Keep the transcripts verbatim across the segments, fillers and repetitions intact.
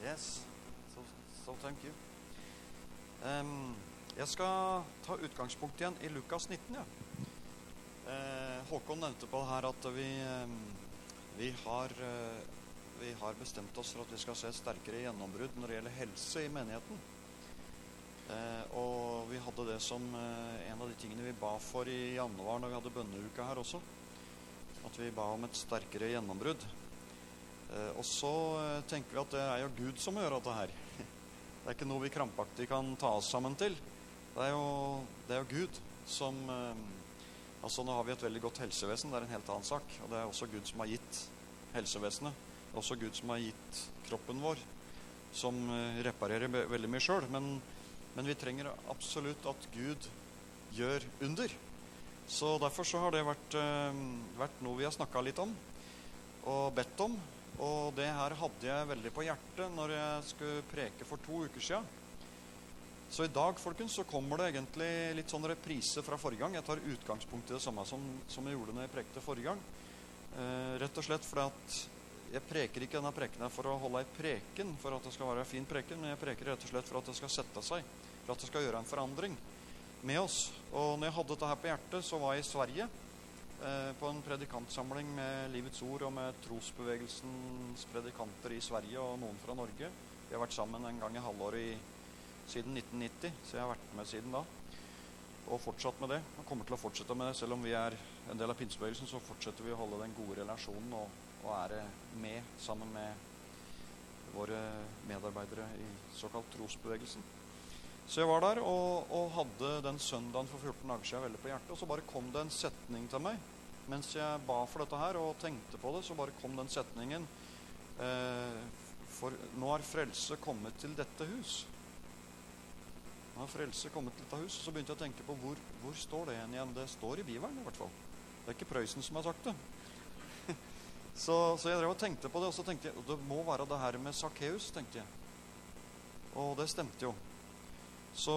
Yes, so, so thank you. Um, jeg skal ta utgangspunkt igjen i Lukas nitten, ja. Eh, Håkon nevnte på det her at vi, um, vi, har, uh, vi har bestemt oss for at vi skal se sterkere gjennombrudd når det gjelder helse i menigheten. Eh, og vi hadde det som uh, en av de tingene vi ba for i januar når vi hadde bønneuka her også. At vi ba om et sterkere gjennombrudd. Eh, og så eh, tenker vi at det er jo Gud som gjør dette her. Det er ikke noe vi krampaktig kan ta oss sammen til. Det er jo, det er jo Gud som... Eh, altså nå har vi et veldig godt helsevesen, det er en helt annen sak. Og det er også Gud som har gitt helsevesenet. Det er også Gud som har gitt kroppen vår, som eh, reparerer be- veldig mye selv. Men, men vi trenger absolutt at Gud gjør under. Så derfor så har det vært, eh, vært noe vi har snakket litt om og bedt om. Og det her hadde jeg veldig på hjertet når jeg skulle preke for to uker siden. Så i dag, folkens, så kommer det egentlig litt sånn reprise fra forrige gang. Jeg tar utgangspunkt i det samme som, som jeg gjorde når jeg prekte forrige gang. Eh, rett og slett fordi at jeg preker ikke denne preken her for å holde ei preken, for at det skal være en fin preken, men jeg preker rett og slett for at det skal sette seg, for at det skal gjøre en forandring med oss. Og når jeg hadde dette her på hjertet, så var jeg i Sverige, på en predikantsamling med Livets Ord og med trosbevegelsens predikanter i Sverige og noen fra Norge. Vi har vært sammen en gang i halvåret i, siden nitten nitti, så jeg har vært med siden da. Og fortsatt med det. Og kommer til å fortsette med det. Selv om vi er en del av pinsebevegelsen, så fortsetter vi å holde den gode relasjonen og, og er med sammen med våre medarbeidere i såkalt trosbevegelsen. Så jeg var der og, og hadde den søndagen for fjorten dager siden veldig på hjertet, og så bare kom det en setning til meg. Mens jeg ba for dette her og tenkte på det, så bare kom den setningen. Eh, for nå har frelse kommet til dette hus. Nå har frelse kommet til dette hus. Og så begynte jeg å tenke på hvor, hvor står det igjen igjen. Det står i Bibelen i hvert fall. Det er ikke Prøysen som har sagt det. så, så jeg drev og tenkte på det, og så tenkte jeg, det må være det her med Zacchaeus, tenkte jeg. Og det stemte jo. Så,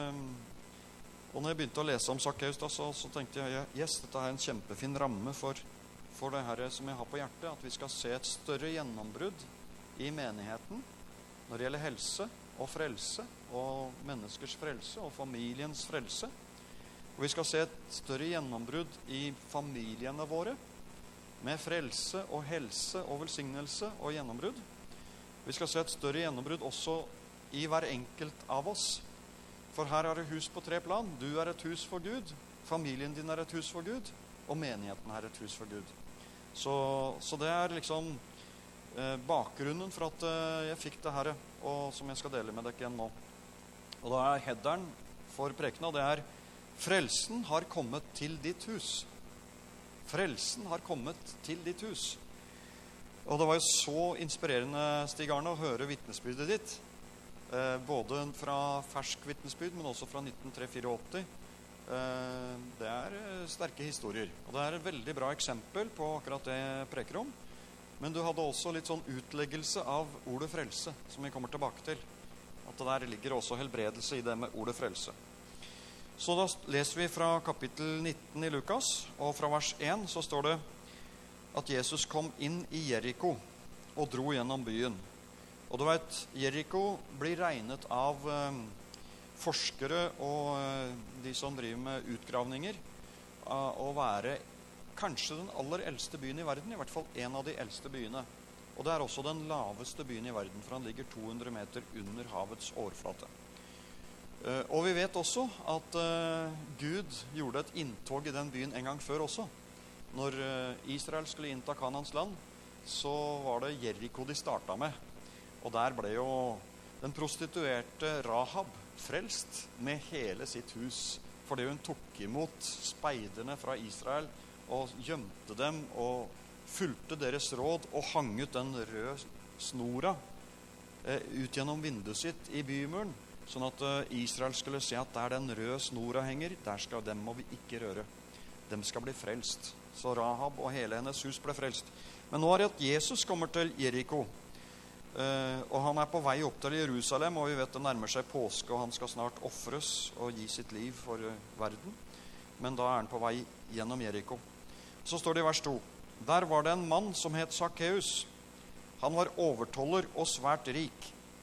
og når jeg begynte å lese om Zacchaeus da, så, så tenkte jeg, yes, dette er en kjempefin ramme for, for det her som jeg har på hjertet, at vi skal se et større gjennombrudd i menigheten når det gjelder helse og frelse, og menneskers frelse og familiens frelse. Og vi skal se et større gjennombrudd i familiene våre, med frelse og helse og velsignelse og gjennombrudd. Vi skal se et større gjennombrudd også i hver enkelt av oss. For her er det hus på tre plan. Du er et hus for Gud, familien din er et hus for Gud, og menigheten er et hus for Gud. Så, så det er liksom eh, bakgrunnen for at eh, jeg fikk det her, og som jeg skal dele med dere igjen nå. Og da er headeren for prekena, det er frelsen har kommet til ditt hus. Frelsen har kommet til ditt hus. Og det var jo så inspirerende, Stig Arne, å høre vitnesbyrdet ditt. Eh, både fra fersk vitnesbyrd, men også fra nitten åttitre. Eh, det er sterke historier. Og det er et veldig bra eksempel på akkurat det jeg preker om. Men du hadde også litt sånn utleggelse av ordet frelse, som vi kommer tilbake til. At det der ligger også helbredelse i det med ordet frelse. Så da leser vi fra kapittel nitten i Lukas, og fra vers én så står det at Jesus kom inn i Jericho og dro gjennom byen. Og du vet, Jericho blir regnet av eh, forskere og eh, de som driver med utgravninger av å være kanskje den aller eldste byen i verden, i hvert fall en av de eldste byene. Og det er også den laveste byen i verden, for han ligger to hundre meter under havets overflate. Eh, og vi vet også at eh, Gud gjorde et inntog i den byen en gang før også. Når eh, Israel skulle innta Kanans land, så var det Jericho de startet med. Og der ble jo den prostituerte Rahab frelst med hele sitt hus, fordi hun tok imot speiderne fra Israel og gjemte dem og fulgte deres råd og hang ut den røde snora eh, ut gjennom vinduet sitt i bymuren, sånn at eh, Israel skulle se at der den røde snora henger, der skal dem må vi ikke røre. Dem skal bli frelst. Så Rahab og hele hennes hus ble frelst. Men nå er det at Jesus kommer til Jericho. Uh, og han er på vei opp til Jerusalem, og vi vet det nærmer seg påske, og han skal snart offres og gi sitt liv for uh, verden. Men da er han på vei gjennom Jericho. Så står det i vers to. Der var det en mann som het Zacchaeus. Han var overtoller og svært rik.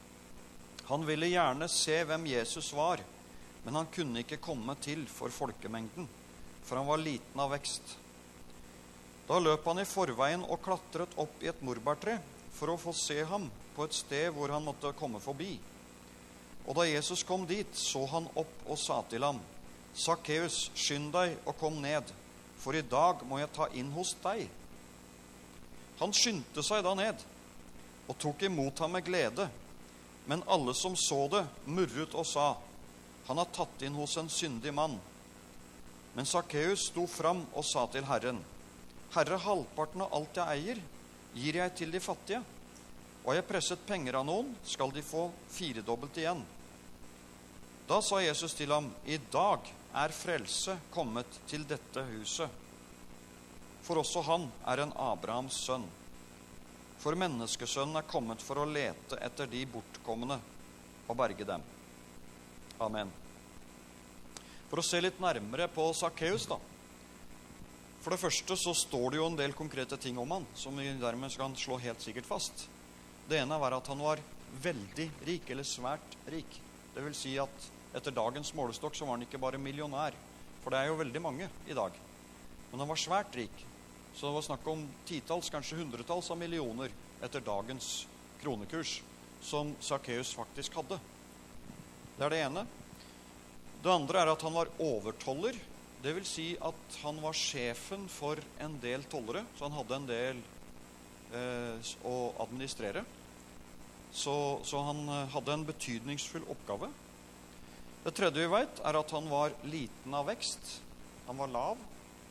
Han ville gjerne se hvem Jesus var, men han kunne ikke komme til for folkemengden, for han var liten av vekst. Da løp han i forveien og klatret opp i et morbærtre for å få se ham på et sted hvor han måtte komme forbi. Og da Jesus kom dit, så han opp og sa til ham, «Sakkeus, skynd deg og kom ned, for i dag må jeg ta inn hos deg.» Han skyndte seg da ned og tok imot ham med glede. Men alle som så det, murret og sa, «Han har tatt inn hos en syndig mann.» Men Sakkeus sto fram og sa til Herren, «Herre, halvparten av alt jeg eier, gir jeg til de fattige. Og jeg presset penger av noen, skal de få firedobbelt igjen.» Da sa Jesus til ham, «I dag er frelse kommet til dette huset, for også han er en Abrahams sønn. For menneskesønnen er kommet for å lete etter de bortkommende og berge dem.» Amen. For å se litt nærmere på Sakkeus da. For det første så står det jo en del konkrete ting om han, som vi dermed kan slå helt sikkert fast. Det ene var at han var veldig rik, eller svært rik. Det vil si at etter dagens målestokk så var han ikke bare millionær, for det er jo veldig mange i dag. Men han var svært rik. Så det var snakk om titalls, kanskje hundretalls av millioner etter dagens kronekurs, som Sakkeus faktisk hadde. Det er det ene. Det andre er at han var overtoller. Det vil si at han var sjefen for en del tollere, så han hadde en del eh, å administrere. Så, så han hadde en betydningsfull oppgave. Det tredje vi vet er at han var liten av vekst. Han var lav.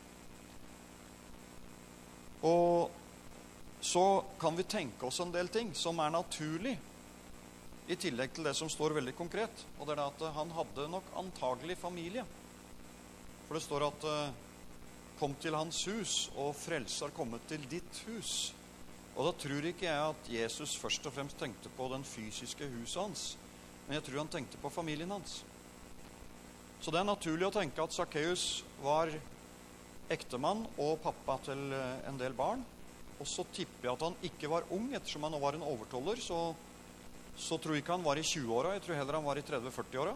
Og så kan vi tenke oss en del ting som er naturlig, i tillegg til det som står veldig konkret. Og det er at han hadde nok antagelig familie. For det står at «Kom til hans hus, og frelse har kommet til ditt hus». Og da tror ikke jeg at Jesus først og fremst tenkte på den fysiske huset hans, men jeg tror han tenkte på familien hans. Så det er naturlig å tenke at Sakkeus var ektemann og pappa til en del barn. Og så tipper jeg at han ikke var ung, ettersom han var en overtoller, så, så tror jeg ikke han var i tjue-åra, jeg tror heller han var i tretti-førti-åra.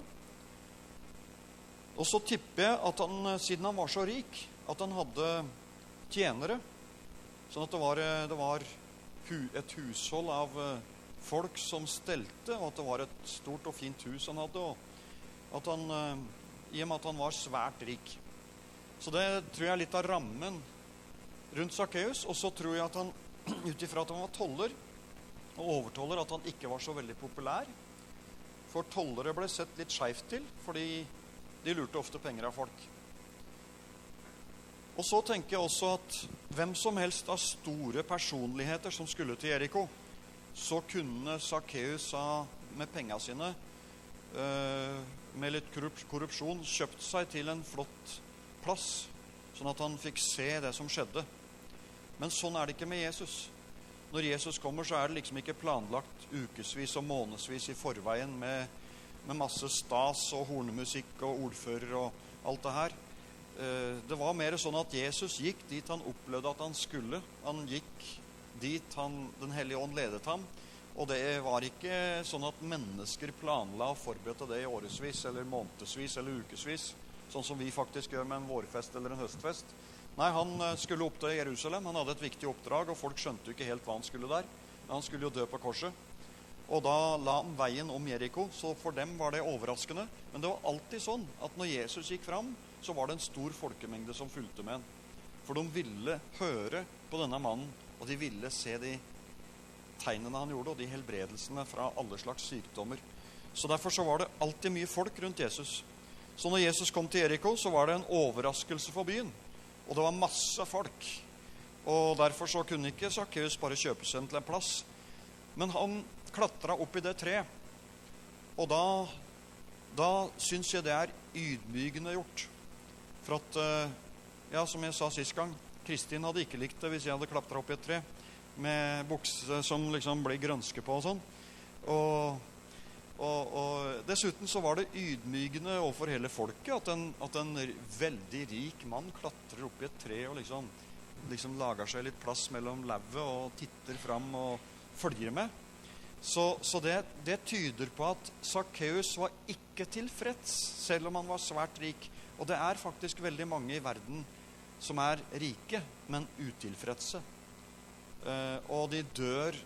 Og så tipper jeg at han, siden han var så rik, at han hadde tjenere, sånn at det var, det var et hushold av folk som stelte, og at det var et stort og fint hus han hadde, og at han, i og med at han var svært rik. Så det tror jeg er litt av rammen rundt Sakkeus, og så tror jeg at han, utifra at han var toller og overtoller, at han ikke var så veldig populær. For tollere ble sett litt skjevt til, fordi de lurte ofte penger av folk. Og så tenker jeg også at hvem som helst av store personligheter som skulle til Jeriko, så kunne Sakkeus med pengene sine, med litt korrupsjon, kjøpt seg til en flott plass, sånn at han fikk se det som skjedde. Men sånn er det ikke med Jesus. Når Jesus kommer, så er det liksom ikke planlagt ukesvis og månedsvis i forveien med, med masse stas og hornmusikk og ordfører og alt det her. Det var mer sånn at Jesus gikk dit han opplevde at han skulle. Han gikk dit han, Den hellige ånd ledet ham. Og det var ikke sånn at mennesker planla og forberedte det i årevis, eller månedsvis, eller ukesvis, sånn som vi faktisk gjør med en vårfest eller en høstfest. Nei, han skulle opp til Jerusalem, han hadde et viktig oppdrag, og folk skjønte jo ikke helt hva han skulle der. Men han skulle jo dø på korset. Og da la han veien om Jeriko, så for dem var det overraskende. Men det var alltid sånn at når Jesus gikk fram, så var det en stor folkemengde som fulgte med han. For de ville høre på denne mannen, og de ville se de tegnene han gjorde, og de helbredelsene fra alle slags sykdommer. Så derfor så var det alltid mye folk rundt Jesus. Så når Jesus kom til Jeriko, så var det en overraskelse for byen. Og det var masse folk. Og derfor så kunne ikke Sakkeus bare kjøpe seg til en plass. Men han klatret opp i det treet. Og da, da synes jeg det er ydmygende gjort. For at, ja, som jeg sa sist gang, Kristin hadde ikke likt det hvis jeg hadde klatret opp i et tre med bukse som liksom ble grønske på og sånn. Og, og, og dessuten så var det ydmygende overfor hele folket at en, at en veldig rik mann klatrer opp i et tre og liksom, liksom lager seg litt plass mellom lauvet og titter fram og følger med. Så, så det, det tyder på at Zacchaeus var ikke tilfreds, selv om han var svært rik. Og det er faktisk veldig mange i verden som er rike, men utilfredse. Eh, og de dør,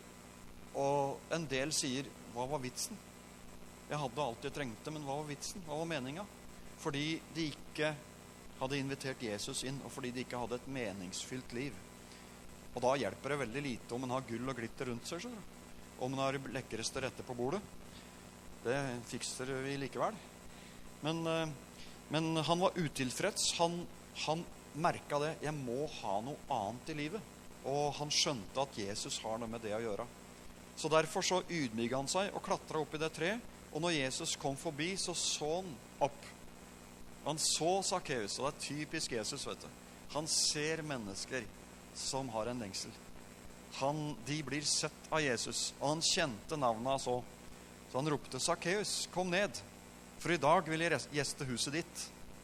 og en del sier, hva var vitsen? Jeg hadde alt jeg trengte, men hva var vitsen? Hva var meningen? Fordi de ikke hadde invitert Jesus inn, og fordi de ikke hadde et meningsfylt liv. Og da hjelper det veldig lite om man har gull og glitter rundt seg, skjønner du. Om man har lekkereste rette på bordet. Det fikser vi likevel. Men, men han var utilfreds. Han, han merket det. Jeg må ha noe annet i livet. Og han skjønte at Jesus har noe med det å gjøre. Så derfor så ydmyket han seg og klatret opp i det treet. Og når Jesus kom forbi, så så han opp. Han så Zacchaeus, og det er typisk Jesus, vet du. Han ser mennesker som har en lengsel. Han, de blir sett av Jesus, og han kjente navnet han så. Så han ropte, Zacchaeus, kom ned, for i dag vil jeg gjeste huset ditt.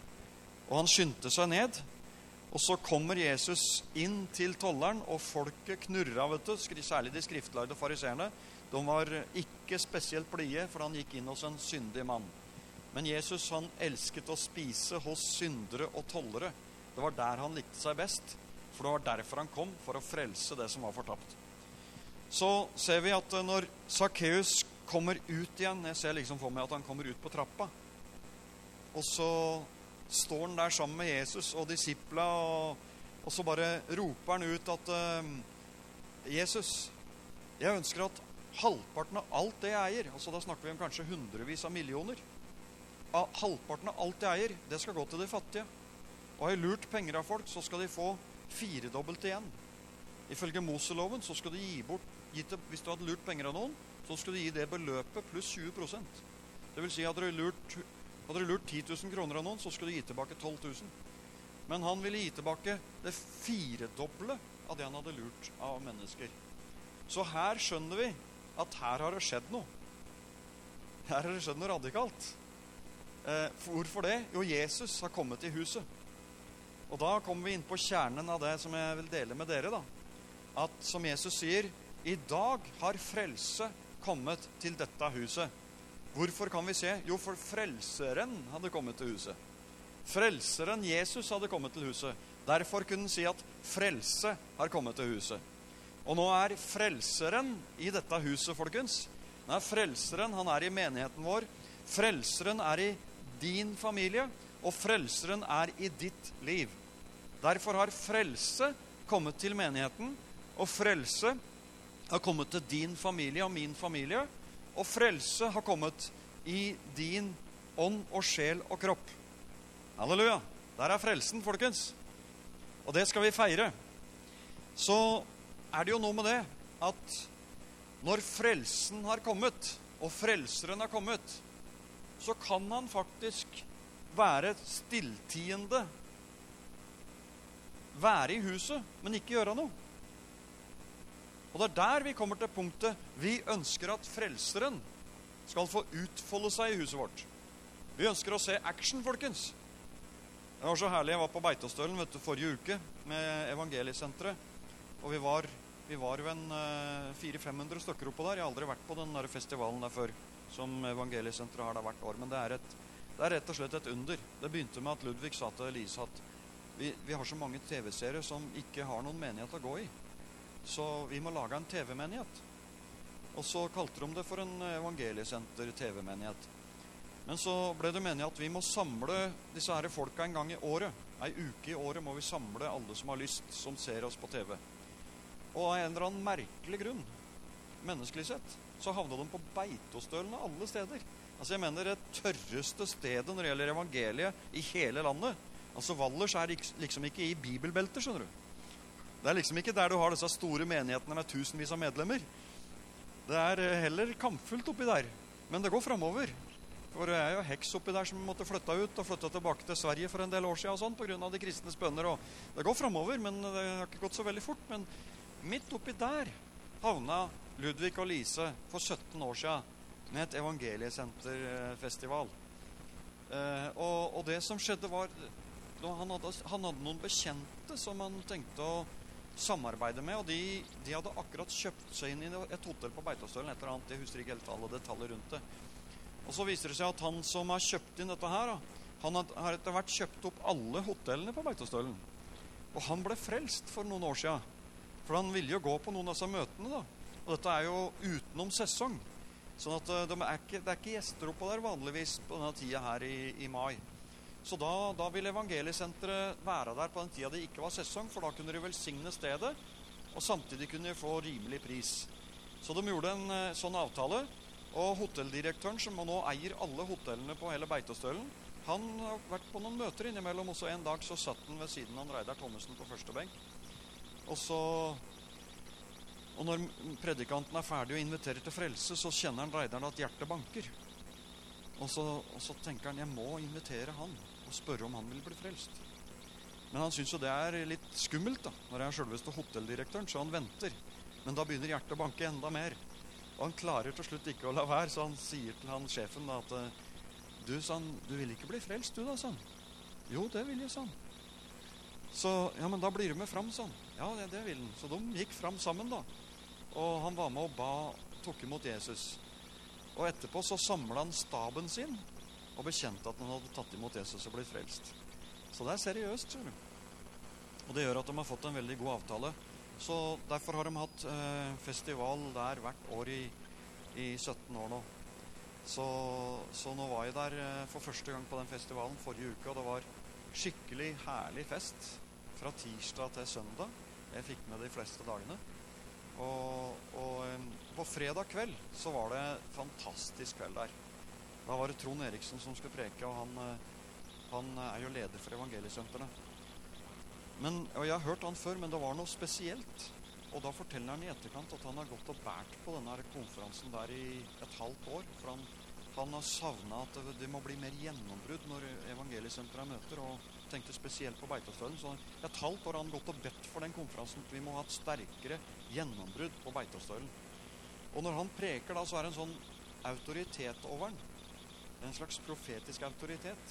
Og han skyndte seg ned, og så kommer Jesus inn til tolleren, og folket knurra, vet du, særlig de skriftlærde fariserene. De var ikke spesielt blide, for han gikk inn hos en syndig mann. Men Jesus, han elsket å spise hos syndere og tollere. Det var der han likte seg best, for det var derfor han kom, for å frelse det som var fortapt. Så ser vi at når Zacchaeus kommer ut igjen, jeg ser liksom for meg at han kommer ut på trappa, og så står han der sammen med Jesus og disipla, og, og så bare roper han ut at uh, Jesus, jeg ønsker at halvparten av alt det jeg eier, altså da snakker vi om kanskje hundrevis av millioner, av halvparten av alt jeg eier, det skal gå til de fattige. Og har jeg lurt penger av folk, så skal de få firedobbelt igjen. Ifølge Moseloven så skal du gi bort, gi til, hvis du hadde lurt penger av noen, så skal du gi det beløpet pluss tjue prosent. Det vil si, hadde du lurt, hadde du lurt ti tusen kroner av noen, så skal du gi tilbake tolv tusen. Men han ville gi tilbake det firedoble av det han hadde lurt av mennesker. Så her skjønner vi at her har det skjedd noe. Her har det skjedd noe radikalt. Eh, hvorfor det? Jo, Jesus har kommet i huset. Og da kommer vi inn på kjernen av det som jeg vil dele med dere da. At som Jesus sier, i dag har frelse kommet til dette huset. Hvorfor kan vi se? Jo, for frelseren hadde kommet til huset. Frelseren Jesus hadde kommet til huset. Derfor kunne han si at frelse har kommet til huset. Og nå er frelseren i dette huset, folkens. Nå er frelseren, han er i menigheten vår. Frelseren er i din familie, og frelseren er i ditt liv. Derfor har frelse kommet til menigheten, og frelse har kommet til din familie og min familie, og frelse har kommet i din ånd og sjel og kropp. Halleluja! Der er frelsen, folkens. Og det skal vi feire. Så er det jo noe med det at når frelsen har kommet, og frelseren har kommet, så kan han faktisk være stilltiende, være i huset, men ikke gjøre noe. Og det er der vi kommer til punktet, vi ønsker at frelseren skal få utfolde seg i huset vårt. Vi ønsker å se action, folkens. Det var så herlig, jeg var på Beitostølen, vet du, forrige uke med Evangeliesenteret, og vi var, vi var jo en uh, fire til fem hundre stykker oppå der. Jeg har aldri vært på den der festivalen der før, som Evangeliesenteret har der hvert år, men det er, et, det er rett og slett et under. Det begynte med at Ludvig sa til Elise at vi, vi har så mange tv-serier som ikke har noen menighet å gå i, så vi må lage en tv-menighet. Og så kalte de det for en Evangeliesenter-tv-menighet. Men så ble det meningen at vi må samle disse her folka en gang i året. En uke i året må vi samle alle som har lyst, som ser oss på tv. Og av en eller annen merkelig grunn, menneskelig sett, så havnet de på Beitostølen av alle steder. Altså jeg mener det tørreste stedet når det gjelder evangeliet i hele landet. Altså Valdres er liksom ikke i bibelbelter, skjønner du. Det er liksom ikke der du har disse store menighetene med tusenvis av medlemmer. Det er heller kampfullt oppi der, men det går fremover. For det er jo heks oppi der som måtte flytte ut og flytte tilbake til Sverige for en del år siden og sånn, på grunn av de kristnes bønner. Og det går fremover, men det har ikke gått så veldig fort. Men midt oppi der havna Ludvig og Lise for sytten år siden med et evangeliesenterfestival. Eh, og, og det som skjedde var, han hadde, han hadde noen bekjente som han tenkte å samarbeide med, og de, de hadde akkurat kjøpt seg inn i et hotell på Beitostølen, et eller annet, jeg husker ikke helt alle detaljer rundt det. Og så viser det seg at han som har kjøpt inn dette her, han har etter hvert kjøpt opp alle hotellene på Beitostølen. Og han ble frelst for noen år siden, for han ville jo gå på noen av disse møtene da. Og dette er jo utenom sesong, sånn at de er ikke, det er ikke gjester oppå der vanligvis på denne tida her i, i mai. Så da, da ville Evangeliesenteret være der på den tida det ikke var sesong, for da kunne de velsigne stedet, og samtidig kunne de få rimelig pris. Så de gjorde en eh, sånn avtale, og hotelldirektøren, som nå eier alle hotellene på hele Beitostølen, han har vært på noen møter innimellom, og så en dag så satt han ved siden av Reidar Thommessen på første benk. Og så, og når predikanten er ferdig og inviterer til frelse, så kjenner han Reidar at hjertet banker. Og så, og så tenker han, jeg må invitere han og spørre om han vil bli frelst. Men han synes jo det er litt skummelt da, når jeg er selveste hotelldirektøren, så han venter. Men da begynner hjertet å banke enda mer. Og han klarer til slutt ikke å la være, så han sier til han sjefen da, at du, sa han, du vil ikke bli frelst du da, sa han. Jo, det vil jeg, sa han. Så, ja, men da blir du med fram, sa han. Ja, det, det vil han. Så de gikk fram sammen da. Og han var med og ba, tok imot Jesus. Og etterpå så samlet han staben sin og bekjente at han hadde tatt imot Jesus og blitt frelst. Så det er seriøst, ser du. Og det gjør at de har fått en veldig god avtale. Så derfor har de hatt eh, festival der hvert år i, i sytten år nå. Så, så nå var jeg der eh, for første gang på den festivalen forrige uke, og det var skikkelig herlig fest fra tirsdag til søndag. Jeg fikk med de fleste dagene. Og, og eh, på fredag kveld så var det en fantastisk kveld der. Da var det Trond Eriksen som skulle preke, og han, han er jo leder for Evangeliesenteret. Men, og jeg har hørt han før, men det var noe spesielt. Og da forteller han i etterkant at han har gått og bært på denne konferansen der i et halvt år. For han, han har savnet at det, det må bli mer gjennombrudd når Evangeliesenteret møter, og tenkte spesielt på Beitostølen. Så et halvt år har han gått og bedt for den konferansen. Vi må ha et sterkere gjennombrudd på Beitostølen. Og når han preker da, så er det en sånn autoritet over den. En slags profetisk autoritet.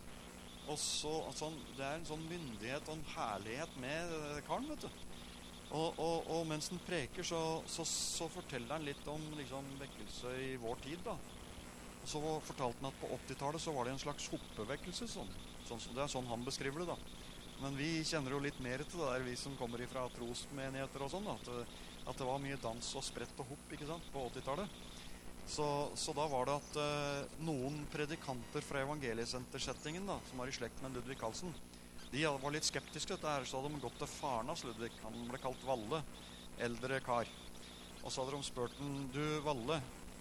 Og så, altså, det er en sånn myndighet og en herlighet med karen, vet du. Og, og, og mens han preker, så, så, så forteller han litt om liksom, vekkelse i vår tid, da. Og så fortalte han at på åttitallet så var det en slags hoppevekkelse, sånn. Sånn, det er sånn han beskriver det, da. Men vi kjenner jo litt mer til det der, vi som kommer fra trosmenigheter og sånn, da. At, at det var mye dans og sprett og hopp, ikke sant, på åttitallet. Så, så da var det at eh, noen predikanter fra Evangeliesentersettingen da, som var i slekt med Ludvig Karlsen, de var litt skeptiske til dette her, så hadde de gått til faren hans Ludvig, han ble kalt Valle, eldre kar. Og så hadde de spurt den, du Valle,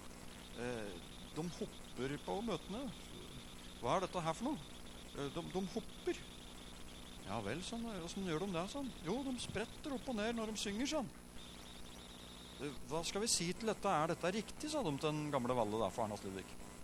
eh, de hopper på møtene, hva er dette her for noe? Eh, de, de hopper. Ja vel, sånn, hvordan gjør de det, sånn? Jo, de spretter opp og ned når de synger, sånn. Hva skal vi si til dette? Er dette riktig, sa de til den gamle Valle da, faren hans Ludvig.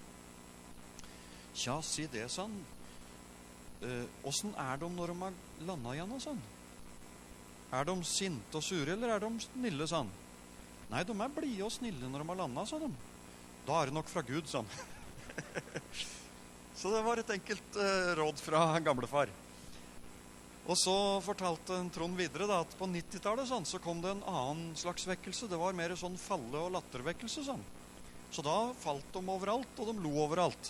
Tja, si det, sa han. Eh, hvordan er de når de har landet igjen, sa han? Er de sinte og sure, eller er de snille, sa han? Nei, de er blide og snille når de har landet, sa de. Da er det nok fra Gud, sa han. Så det var et enkelt eh, råd fra gamlefar. Og så fortalte Trond videre da, at på nittitallet sånn, så kom det en annen slags vekkelse. Det var mer sånn falle- og lattervekkelse. Sånn. Så da falt de overalt, og de lo overalt.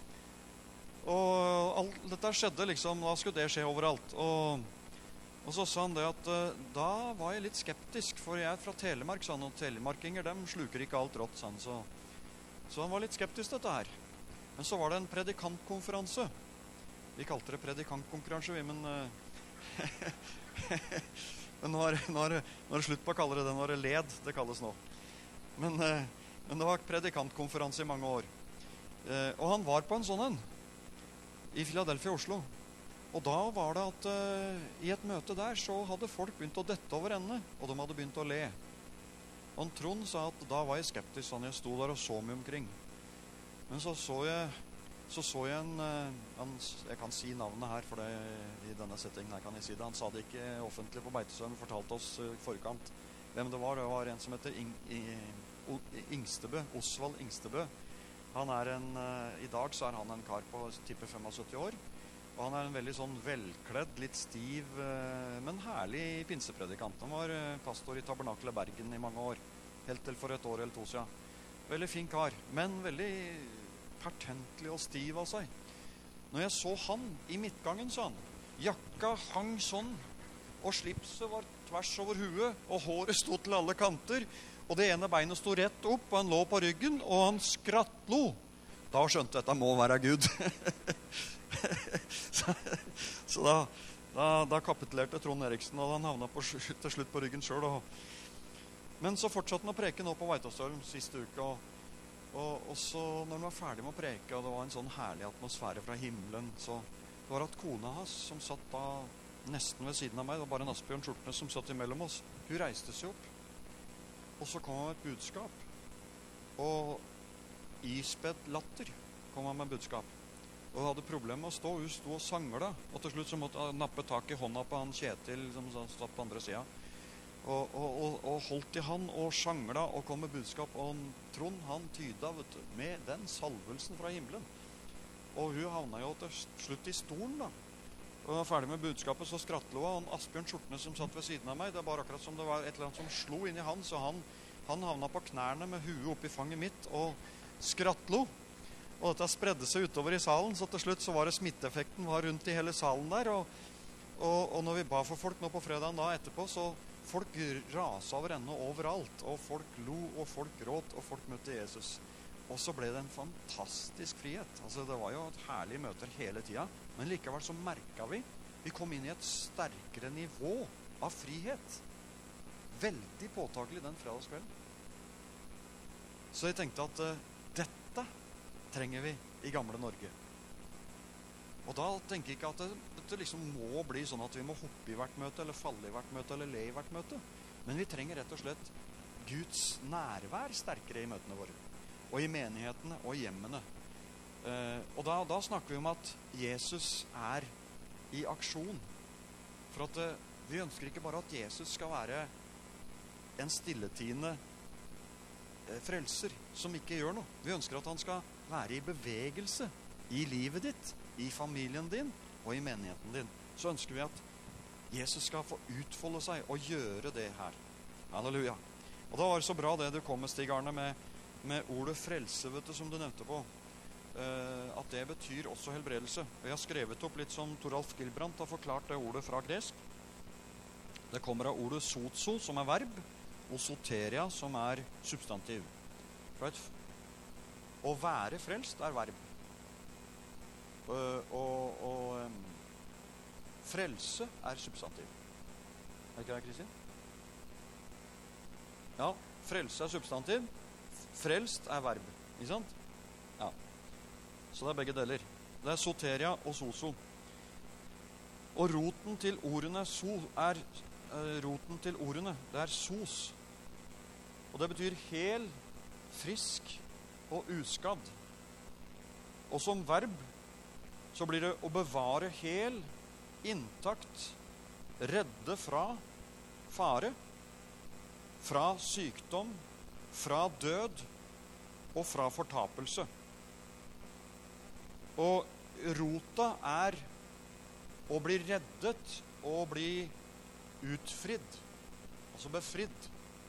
Og alt dette skjedde liksom, da skulle det skje overalt. Og, og så sa han det at uh, da var jeg litt skeptisk, for jeg er fra Telemark, sa han, og telemarkinger, dem sluker ikke alt rått, sa han. Så, så han var litt skeptisk til dette her. Men så var det en predikantkonferanse. Vi kalte det predikantkonkurranse, vi, men... Uh, men nå er, nå, er, nå er det slutt på å kalle det det, nå er det led det kalles nå. Men, eh, men det var predikantkonferanse i mange år. Eh, og han var på en sånn en i Philadelphia, Oslo. Og da var det at eh, i et møte der så hadde folk begynt å dette over ende, og de hadde begynt å le. Og Trond sa at da var jeg skeptisk, sånn jeg sto der og så meg omkring. Men så så jeg Så så jeg en, han, jeg kan si navnet her, for det, i denne settingen her kan jeg si det. Han sa det ikke offentlig på Beitostølen, fortalte oss i forkant hvem det var. Det var en som heter Ing, Ingstebø, Osvald Ingstebø. Han er en, i dag så er han en kar på type syttifem år. Og han er en veldig sånn velkledd, litt stiv, men herlig pinsepredikant. Han var pastor i Tabernakelet Bergen i mange år, helt til for et år eller to siden. Veldig fin kar, men veldig pertentlig og stiv av seg. Når jeg så han i midtgangen, sa han, jakka hang sånn, og slipset var tvers over huet, og håret stod til alle kanter, og det ene beinet stod rett opp, og han lå på ryggen, og han skrattlo. Da skjønte jeg at det må være Gud. så så da, da, da kapitulerte Trond Eriksen, og han havnet på, til slutt på ryggen selv. Og, men så fortsatte han å preke nå på Veitåsdølen siste uke, og, og, og så når han var ferdig med å preke, og det var en sånn herlig atmosfære fra himmelen, så det var at kona hans, som satt da nesten ved siden av meg, det var bare en Asbjørn Skjortnes som satt imellom oss, hun reiste seg opp, og så kom han med et budskap, og ispedd latter kom han med budskap, og hadde problemer med å stå. Hun sto og sangla, og til slutt så måtte han nappe tak i hånda på han Kjetil som satt på andre siden, og, og, og, og holdt i han og sangla og kom med budskap, og Trond han tyda, vet du, med den salvelsen fra himmelen, og hun havna jo til slutt i stolen da, og var ferdig med budskapet. Så skrattlo han, og Asbjørn Skjortnes som satt ved siden av meg, det var akkurat som det var et eller annet som slo inn i han, så han, han havna på knærne med huet opp i fanget mitt og skrattlo. Og dette spredde seg utover i salen, så til slutt så var det smitteeffekten var rundt i hele salen der. Og, og, og når vi ba for folk nå på fredagen da etterpå, så folk rasa over ende overalt. Og folk lo, og folk gråt, og folk møtte Jesus. Og så ble det en fantastisk frihet. Altså det var jo et herlig møter hele tiden. Men likevel så merket vi, vi kom inn i et sterkere nivå av frihet. Veldig påtagelig den fredagskvelden. Så jeg tenkte at uh, dette trenger vi i gamle Norge. Og da tenker jeg ikke at det, det liksom må bli sånn at vi må hoppe i hvert møte, eller falle i hvert møte, eller le i hvert møte. Men vi trenger rett og slett Guds nærvær sterkere i møtene våre. Og i menighetene og i hjemmene. Eh, og da, da snakker vi om at Jesus er i aksjon. For at eh, vi ønsker ikke bare at Jesus skal være en stilletiende eh, frelser som ikke gjør noe. Vi ønsker at han skal være i bevegelse i livet ditt, i familien din og i menigheten din. Så ønsker vi at Jesus skal få utfolde seg og gjøre det her. Halleluja. Og da var det så bra det du kom med, Stig Arne, med, med ordet frelse, vet du, som du nevnte på. Uh, at det betyr også helbredelse. Og jeg har skrevet opp litt som Toralf Gilbrandt har forklart det ordet fra gresk. Det kommer av ordet sozo, som er verb, og soteria, som er substantiv. For et å være frelst er verb. Uh, og, og um, frelse er substantiv. Er ikke det, Kristin? Ja, frelse er substantiv. Frelst er verb. Ikke sant? Ja. Så det er begge deler. Det er soteria og sozo. Og roten til ordene so er uh, roten til ordene, det er sos. Og det betyr hel, frisk og uskadd. Og som verb så blir det å bevare hel, intakt, redde fra fare, fra sykdom, fra død og fra fortapelse. Og rota er å bli reddet og bli utfridd, altså befridd.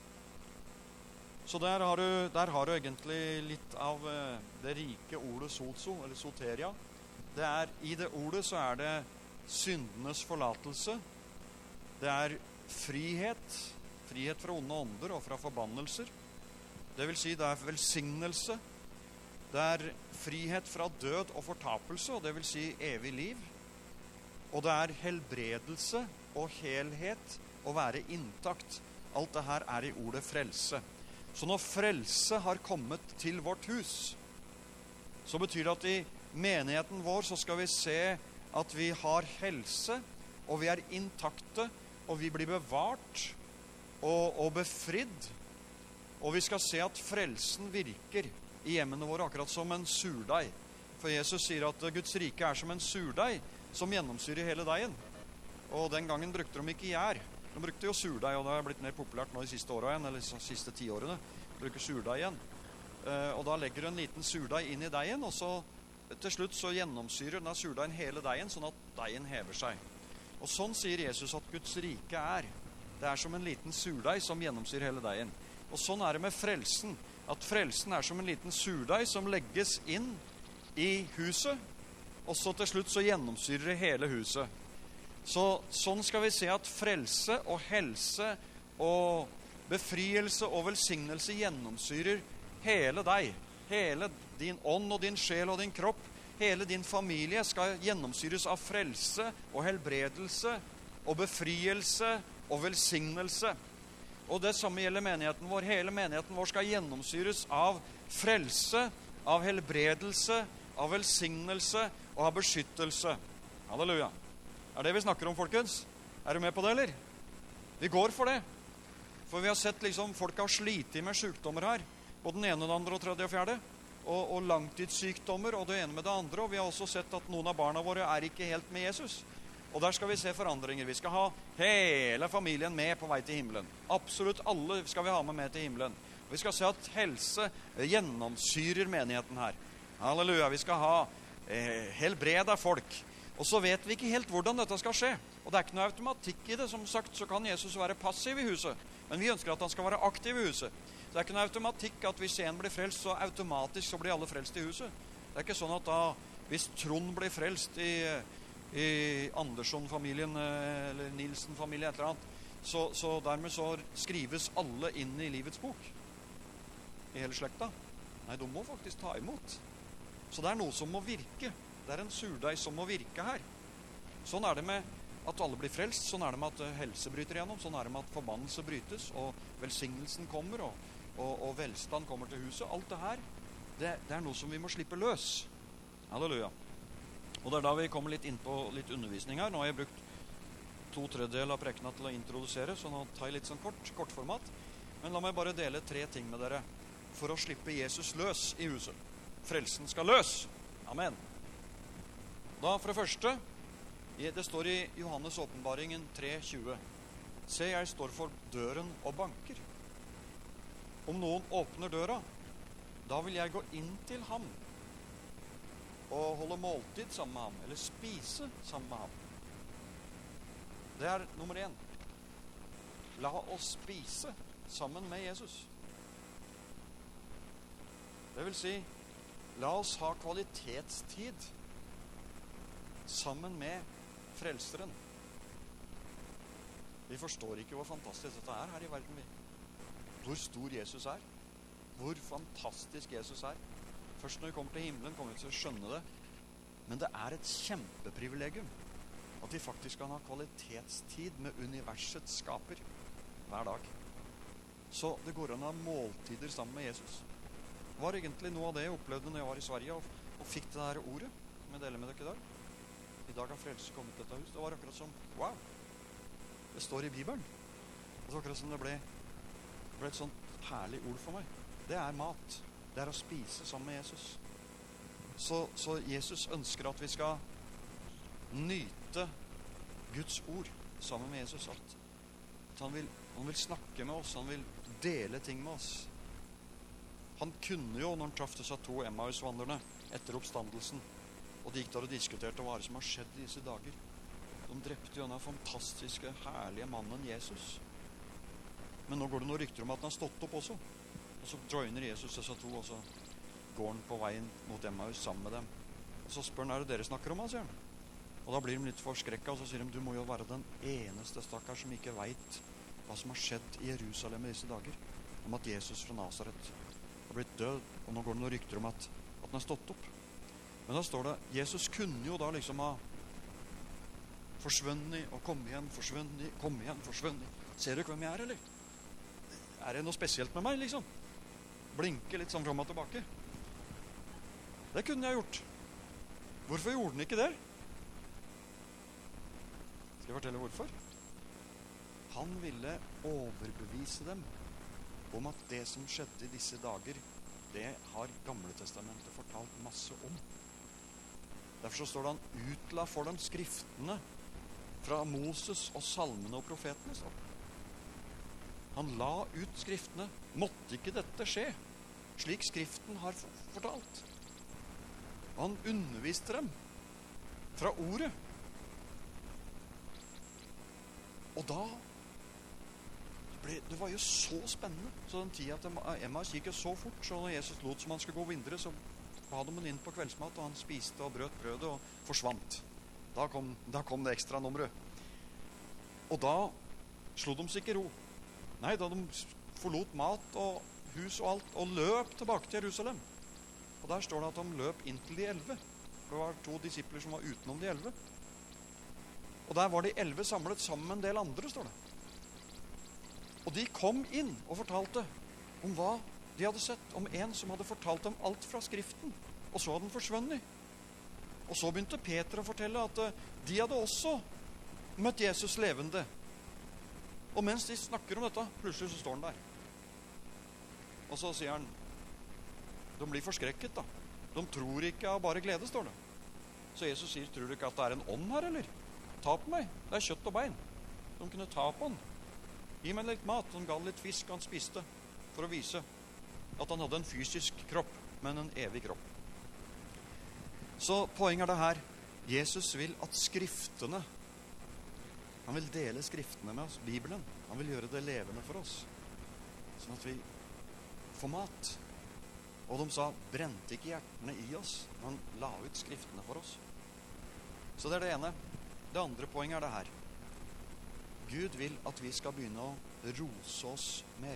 Så der har, du, der har du egentlig litt av det rike ordet sozo, eller soteria. Det er, i det ordet så er det syndenes forlatelse. Det er frihet, frihet fra onde ånder og fra forbannelser. Det vil si det er velsignelse. Det er frihet fra død og fortapelse, og det vil si evig liv. Og det er helbredelse og helhet, å være intakt. Alt det her er i ordet frelse. Så når frelse har kommet til vårt hus, så betyr det at i menigheten vår så skal vi se at vi har helse, og vi er intakte, og vi blir bevart og, og befridd. Og vi skal se at frelsen virker i hjemmene våre akkurat som en surdeig. For Jesus sier at Guds rike er som en surdeig som gjennomsyrer hele deigen. Og den gangen brukte de ikke gjær. De brukte jo surdeig, og det har blitt mer populært nå de siste årene igjen, eller de siste ti årene. De bruker surdeig igjen. Uh, og da legger du en liten surdeig inn i deigen, og så til slutt så gjennomsyrer denne surdeigen hele deigen, sånn at deigen hever seg. Og sånn sier Jesus at Guds rike er. Det er som en liten surdeig som gjennomsyrer hele deigen. Og sånn er det med frelsen. At frelsen er som en liten surdeig som legges inn i huset, og så til slutt så gjennomsyrer det hele huset. Så sånn skal vi se at frelse og helse og befrielse og velsignelse gjennomsyrer hele deg. Hele din ånd og din sjel og din kropp, hele din familie skal gjennomsyres av frelse og helbredelse og befrielse og velsignelse. Og det samme gjelder menigheten vår. Hele menigheten vår skal gjennomsyres av frelse, av helbredelse, av velsignelse og av beskyttelse. Halleluja. Er det vi snakker om, folkens? Er du med på det, eller? Vi går for det. For vi har sett liksom folk har slitet med sykdommer her. Både den ene, den andre og tredje og fjerde. Og, og langtidssykdommer og det ene med det andre. Og vi har også sett at noen av barna våre er ikke helt med Jesus. Og der skal vi se forandringer. Vi skal ha hele familien med på vei til himmelen. Absolutt alle skal vi ha med med til himmelen. Vi skal se at helse gjennomsyrer menigheten her. Halleluja. Vi skal ha eh, helbreda folk. Og så vet vi ikke helt hvordan dette skal skje. Og det er ikke noe automatikk i det. Som sagt, så kan Jesus være passiv i huset. Men vi ønsker at han skal være aktiv i huset. Så det er ikke noe automatikk at hvis en blir frelst, så automatisk så blir alle frelst i huset. Det er ikke sånn at da, hvis Trond blir frelst i, i Andersson-familien, eller Nilsen-familien, et eller annet, så, så dermed så skrives alle inn i livets bok. I hele slekta. Nei, de må faktisk ta imot. Så det er noe som må virke. Det er en surdeig som må virke her. Sånn er det med at alle blir frelst, sånn er det med at helse bryter igjennom, sånn er det med at forbannelse brytes, og velsignelsen kommer, og, og, og velstand kommer til huset. Alt det her, det, det er noe som vi må slippe løs. Halleluja. Og det er da vi kommer litt inn på litt undervisning her. Nå har jeg brukt to tredjedel av prekena til å introdusere, så nå tar jeg litt sånn kort, kortformat. Men la meg bare dele tre ting med dere for å slippe Jesus løs i huset. Frelsen skal løs. Amen. Da, for det første, det står i Johannes åpenbaringen tre tjue. Se, jeg står for døren og banker. Om noen åpner døra, da vil jeg gå inn til ham og holde måltid sammen med ham, eller spise sammen med ham. Det er nummer én. La oss spise sammen med Jesus. Det vil si, la oss ha kvalitetstid sammen med Frelseren. Vi forstår ikke hvor fantastisk dette er her i verden. Hvor stor Jesus er. Hvor fantastisk Jesus er. Først når vi kommer til himmelen, kommer vi til å skjønne det. Men det er et kjempeprivilegium at vi faktisk kan ha kvalitetstid med universets skaper hver dag. Så det går an å ha måltider sammen med Jesus. Det var egentlig noe av det jeg opplevde når jeg var i Sverige og, og fikk det der ordet som jeg deler med dere i dag. I dag har frelse kommet til dette hus. Det var akkurat som, wow, det står i Bibelen. Det var akkurat som det ble, ble et sånt herlig ord for meg. Det er mat. Det er å spise sammen med Jesus. Så, så Jesus ønsker at vi skal nyte Guds ord sammen med Jesus. At, at han, vil, han vil snakke med oss. Han vil dele ting med oss. Han kunne jo, når han traff disse to Emmaus-vandrerne etter oppstandelsen, og de gikk der og diskuterte hva det som har skjedd i disse dager. De drepte jo denne fantastiske, herlige mannen Jesus. Men nå går det noen rykter om at han har stått opp også. Og så joiner Jesus disse to, og så går han på veien mot Emmaus sammen med dem. Og så spør han, er det dere snakker om, han, sier han. Og da blir de litt forskrekket, og så sier de, du må jo være den eneste stakkar som ikke vet hva som har skjedd i Jerusalem i disse dager. Om at Jesus fra Nazaret har blitt død, og nå går det noen rykter om at, at han har stått opp. Men da står det, Jesus kunne jo da liksom ha forsvunnet og kom igjen, forsvunnet, kom igjen, forsvunnet. Ser du hvem jeg er, eller? Er det noe spesielt med meg, liksom? Blinke litt sånn fram og tilbake. Det kunne jeg gjort. Hvorfor gjorde han ikke det? Skal jeg fortelle hvorfor? Han ville overbevise dem om at det som skjedde i disse dager, det har Gamle Testamentet fortalt masse om. Derfor så står det han utla for dem skriftene fra Moses og salmene og profetene. Så. Han la ut skriftene. Måtte ikke dette skje? Slik skriften har fortalt. Og han underviste dem fra ordet. Og da ble, det var jo så spennende. Så den tida til Emmaus gikk jo så fort, så når Jesus lot som han skulle gå videre, så ba de han inn på kveldsmat, og han spiste og brøt brødet og forsvant. Da kom, da kom det ekstra nummeret. Og da slo de seg ikke i ro. Nei, da de forlot mat og hus og alt, og løp tilbake til Jerusalem. Og der står det at de løp inn til de elve. Det var to disipler som var utenom de elve. Og der var de elve samlet sammen med en del andre, står det. Og de kom inn og fortalte om hva de hadde sett, om en som hadde fortalt dem alt fra Skriften. Og så hadde den forsvunnet. Og så begynte Peter å fortelle at de hadde også møtt Jesus levende. Og mens de snakker om dette, plutselig så står han der. Og så sier han, de blir forskrekket da. De tror ikke av bare glede, står det. Så Jesus sier, tror du ikke at det er en ånd her, eller? Ta på meg, det er kjøtt og bein. De kunne ta på han. Gi meg litt mat, han ga litt fisk han spiste, for å vise at han hadde en fysisk kropp, men en evig kropp. Så poenget er det her, Jesus vil at skriftene, han vil dele skriftene med oss, Bibelen. Han vil gjøre det levende for oss, sånn at vi får mat. Og de sa, brente ikke hjertene i oss, men la ut skriftene for oss. Så det er det ene. Det andre poenget er det her. Gud vil at vi skal begynne å rose oss mer.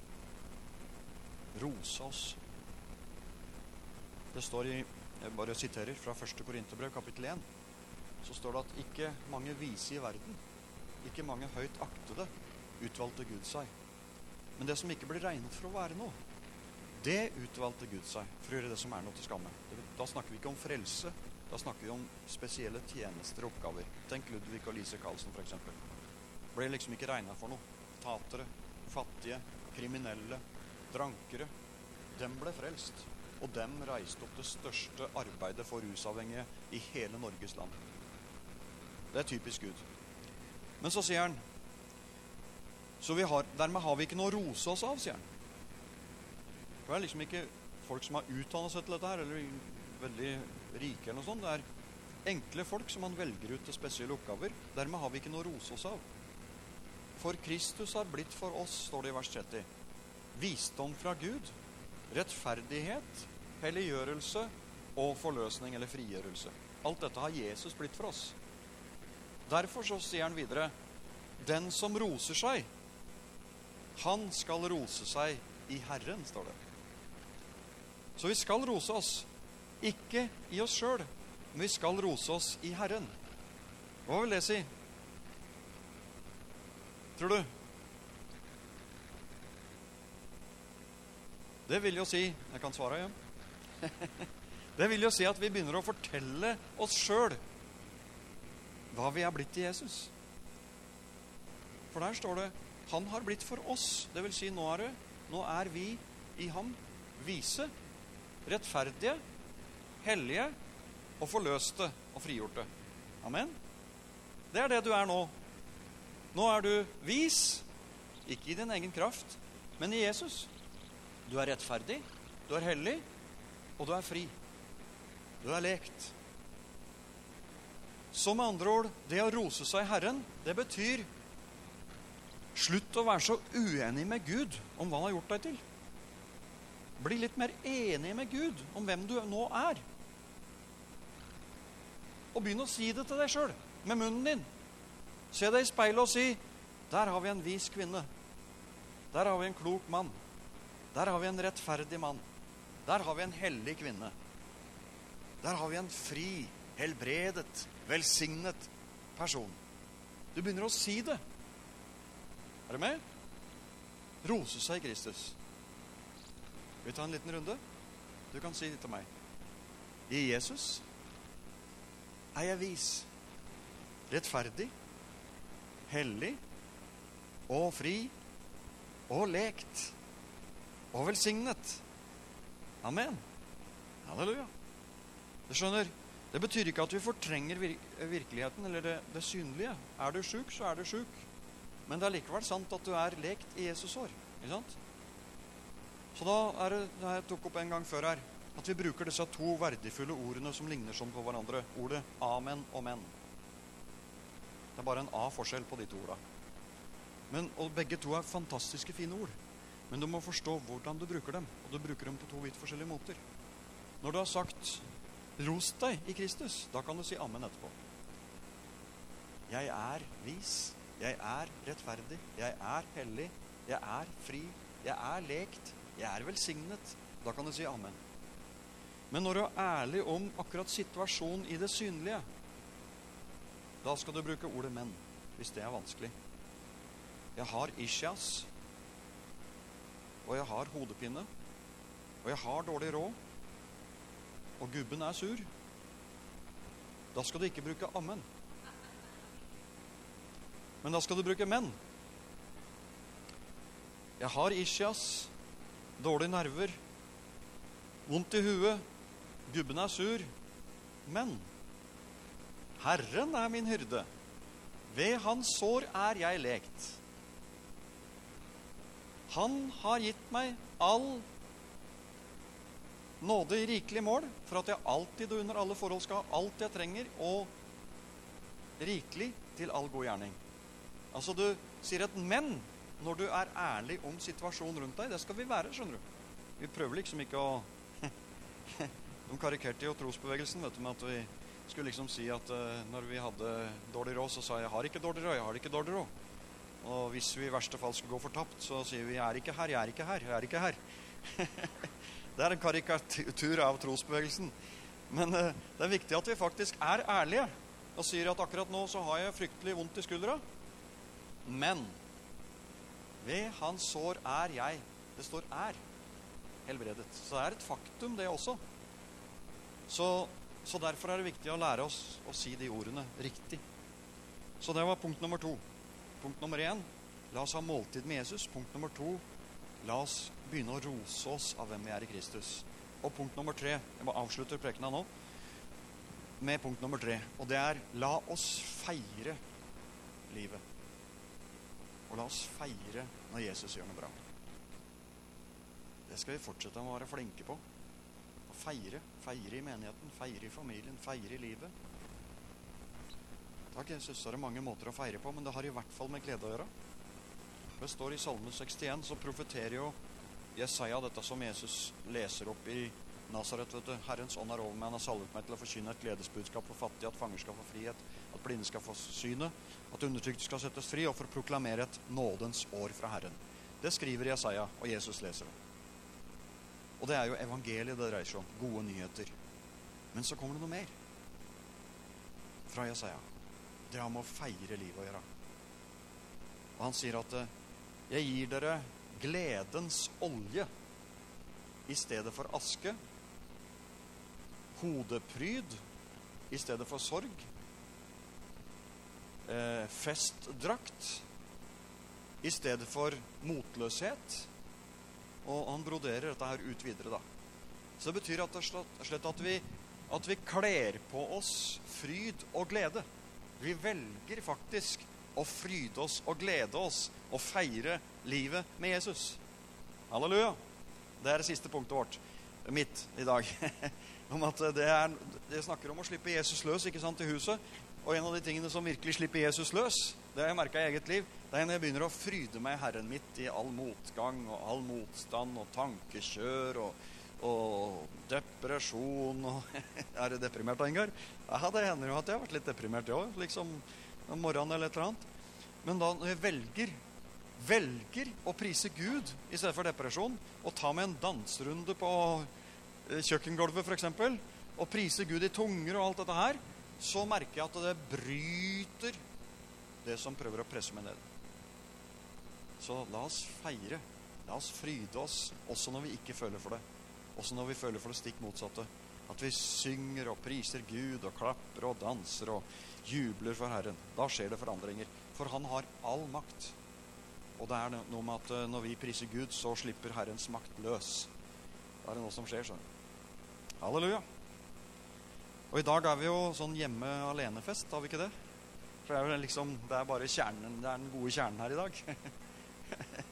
Rose oss. Det står i, jeg bare siterer fra første Korinterbrev, kapittel én, så står det at ikke mange vise i verden, ikke mange høyt aktede, utvalgte Gud seg. Men det som ikke blir regnet for å være noe, det utvalgte Gud seg for å gjøre det som er noe til skamme. Da snakker vi ikke om frelse, da snakker vi om spesielle tjenester og oppgaver. Tenk Ludvig og Lise Karlsen for eksempel. Ble liksom ikke regnet for noe. Tatere, fattige, kriminelle, drankere. Dem ble frelst, og dem reiste opp det største arbeidet for rusavhengige i hele Norges land. Det er typisk Gud. Men så sier han, så vi har, dermed har vi ikke noe å rose oss av, sier han. Det er liksom ikke folk som har utdannet seg til dette her, eller veldig rike eller noe sånt. Det er enkle folk som man velger ut til spesielle oppgaver. Dermed har vi ikke noe å rose oss av. For Kristus har blitt for oss, står det i vers tretti, visdom fra Gud, rettferdighet, helliggjørelse og forløsning eller frigjørelse. Alt dette har Jesus blitt for oss. Derfor så sier han videre, den som roser seg, han skal rose seg i Herren, står det. Så vi skal rose oss, ikke i oss selv, men vi skal rose oss i Herren. Hva vil det si? Tror du? Det vil jo si, jeg kan svare igjen, det vil jo si at vi begynner å fortelle oss selv hva vi er blitt i Jesus. For der står det, han har blitt for oss, det vil si nå er det, nå er vi i ham vise, rettferdige, hellige og forløste og frigjorte. Amen. Det er det du er nå. Nå er du vis, ikke i din egen kraft, men i Jesus. Du er rettferdig, du er hellig, og du er fri. Du er lekt. Så med andre ord, det å rose seg i Herren, det betyr slutt å være så uenig med Gud om hva han har gjort deg til. Bli litt mer enig med Gud om hvem du nå er. Og begynn å si det til deg selv, med munnen din. Se deg i speilet og si, der har vi en vis kvinne. Der har vi en klok mann. Der har vi en rettferdig mann. Der har vi en hellig kvinne. Der har vi en fri, helbredet, velsignet person. Du begynner å si det. Er du med? Rose seg i Kristus. Vil vi ta en liten runde? Du kan si det til meg. I Jesus er jeg vis, rettferdig, hellig og fri og lekt og velsignet. Amen. Halleluja. Du skjønner, det betyr ikke at vi fortrenger vir virkeligheten eller det, det synlige. Er du syk, så er du syk. Men det er likevel sant at du er lekt i Jesus år. Ikke sant? Så da er det, det jeg tok opp en gang før her, at vi bruker disse to verdifulle ordene som ligner sånn på hverandre. Ordet amen og men. Det er bare en A-forskjell på de to ordene. Men, og begge to er fantastiske fine ord. Men du må forstå hvordan du bruker dem. Og du bruker dem på to vidt forskjellige måter. Når du har sagt ros deg i Kristus, da kan du si amen etterpå. Jeg er vis, jeg er rettferdig, jeg er hellig, jeg er fri, jeg er lekt, jeg er velsignet. Da kan du si amen. Men når du er ærlig om akkurat situasjonen i det synlige, da skal du bruke ordet men, hvis det er vanskelig. Jeg har ischias, og jeg har hodepine, og jeg har dårlig råd, og gubben er sur. Da skal du ikke bruke amen. Men da skal du bruke men. Jeg har ischias, dårlige nerver, vondt i huet, gubben er sur, men Herren er min hyrde. Ved hans sår er jeg lekt. Han har gitt meg all nåde i rikelig mål, for at jeg alltid og under alle forhold skal ha alt jeg trenger, og rikelig til all god gjerning. Altså du sier et men når du er ærlig om situasjonen rundt deg. Det skal vi være, skjønner du. Vi prøver liksom ikke å de karikerte jo trosbevegelsen, vet du, med at vi skulle liksom si at uh, når vi hadde dårlig råd, så sa jeg, jeg har ikke dårlig råd, jeg har ikke dårlig råd. Og hvis vi i verste fall skulle gå fortapt, så sier vi, jeg er ikke her, jeg er ikke her, jeg er ikke her. Det er en karikatur av trosbevegelsen. Men uh, det er viktig at vi faktisk er ærlige og sier at akkurat nå så har jeg fryktelig vondt i skuldra. Men ved hans sår er jeg, det står er, helbredet. Så det er et faktum det også. Så, så derfor er det viktig å lære oss å si de ordene riktig. Så det var punkt nummer to. Punkt nummer én, la oss ha måltid med Jesus. Punkt nummer to, la oss begynne å rose oss av hvem vi er i Kristus. Og punkt nummer tre, jeg må avslutte prekena nå, med punkt nummer tre. Og det er, la oss feire livet. Og la oss feire når Jesus gjør noe bra. Det skal vi fortsette med å være flinke på. Å feire. Feire i menigheten, feire i familien, feire i livet. Takk, Jesus, så er det mange måter å feire på, men det har i hvert fall med glede å gjøre. Det står i Salme sekstien, så profeterer jo Jesaja dette som Jesus leser opp i Nazaret, vet du. Herrens ånd er over meg, han har salvet meg til å forkynne et gledesbudskap for fattige, at fanger skal få frihet, at blinde skal få synet, at undertrykte skal settes fri, og for å proklamere et nådens år fra Herren. Det skriver Jesaja, og Jesus leser det. Og det er jo evangeliet det dreier seg om, gode nyheter. Men så kommer det noe mer fra Jesaja. Det har med å feire livet å gjøre. Og han sier at jeg gir dere gledens olje i stedet for aske, hodepryd i stedet for sorg, eh, festdrakt i stedet for motløshet. Og han broderer dette her ut videre da. Så det betyr at det er slett at vi, at vi kler på oss fryd og glede. Vi velger faktisk å fryde oss og glede oss og feire livet med Jesus. Halleluja! Det er det siste punktet vårt, mitt i dag. Om at det, er, det snakker om å slippe Jesus løs, ikke sant, i huset. Og en av de tingene som virkelig slipper Jesus løs, det har jeg merket i eget liv, det er når jeg begynner å fryde meg Herren mitt i all motgang og all motstand og tankekjør og, og depresjon. Og er det deprimert da, Ingar? Ja, det hender jo at jeg har vært litt deprimert i år, liksom om morgenen eller et eller annet. Men da når jeg velger, velger å prise Gud i stedet for depresjon, og ta med en danserunde på kjøkkengolvet for eksempel, og prise Gud i tunger og alt dette her, så merker jeg at det bryter det som prøver å presse meg ned. Så la oss feire, la oss fryde oss, også når vi ikke føler for det. Også når vi føler for det stikk motsatte. At vi synger og priser Gud og klapper og danser og jubler for Herren. Da skjer det forandringer, for han har all makt. Og det er noe med at når vi priser Gud, så slipper Herrens makt løs. Da er det noe som skjer, sånn. Halleluja! Og i dag er vi jo sånn hjemme alenefest, har vi ikke det? For det er, liksom, det er bare kjernen, det er den gode kjernen her i dag.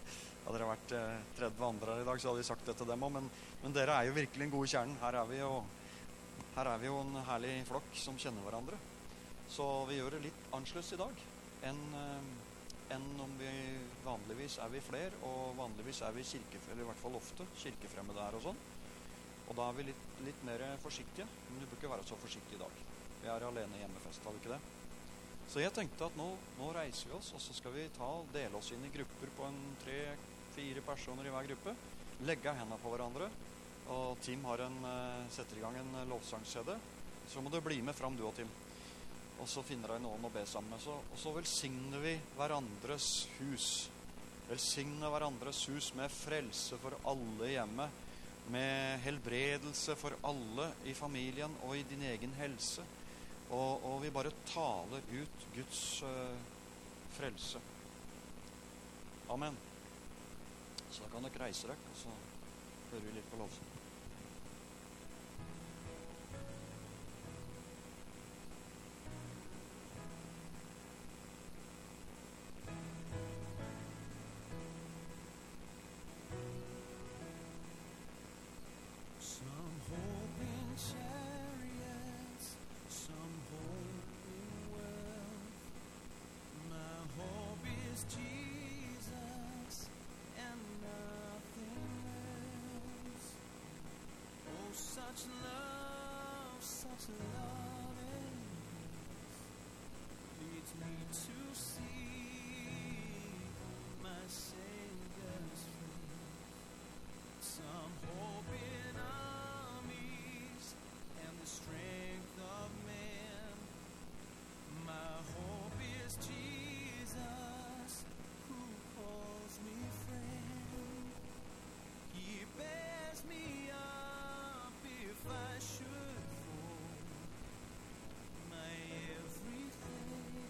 hadde det vært eh, tretti andre her i dag, så hadde jeg sagt det til dem også. Men, men dere er jo virkelig en god kjernen. Her er vi jo, her er vi jo en herlig flokk som kjenner hverandre. Så vi gjør det litt annerledes i dag enn, eh, enn om vi vanligvis er vi flere, og vanligvis er vi kirke, eller i hvert fall ofte kirkefremmede her og sånn. Og da er vi litt, litt mer forsiktige, men du bør ikke være så forsiktig i dag. Vi er alene hjemmefest, har vi ikke det? Så jeg tenkte at nå, nå reiser vi oss, og så skal vi ta, dele oss inn i grupper på en tre-fire personer i hver gruppe. Legge hendene på hverandre, og Tim har en, setter i gang en lovsangs-C D. Så må du bli med fram du og Tim. Og så finner jeg noen å be sammen med. Så, og så velsigner vi hverandres hus. Velsigner hverandres hus med frelse for alle hjemme. Med helbredelse for alle i familien og i din egen helse. Og, og vi bare taler ut Guds uh, frelse. Amen. Så da kan dere reise dere, og så hører vi litt på lovsang. Such love, such loving leads me to see my Savior's face. Some hope in armies and the strength of man. My hope is Jesus, who calls me friend. He bears me up if I should fall, my everything,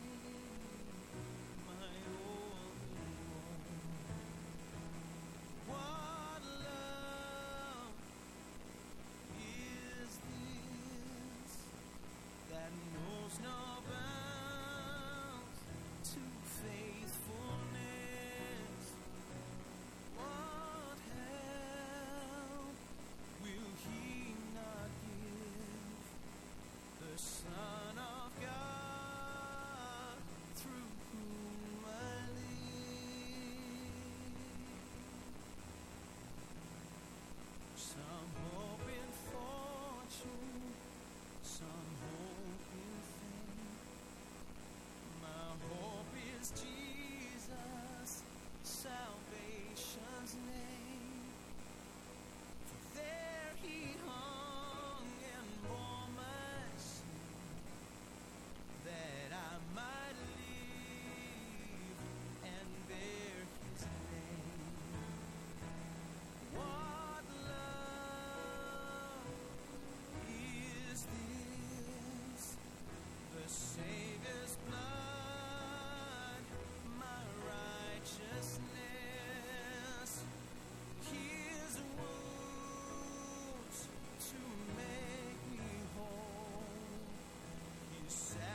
my all in all. What love is this that knows no bounds to faithfulness? What help will He not give the Son of God through whom I live? Some hope in fortune, some hope in fame. My hope is Jesus, salvation's name. For there He hung and bore my sin, that I might live and bear His name. What love is this? The Savior's blood, my righteousness. His wounds to make me whole. His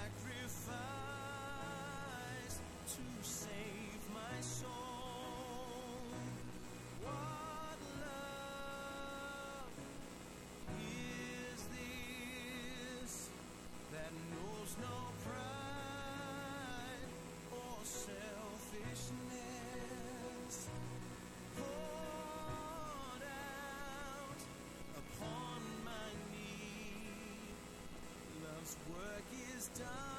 sacrifice to save my soul. What love is this that knows no pride or selfishness? Poured out upon my knee, love's work is done.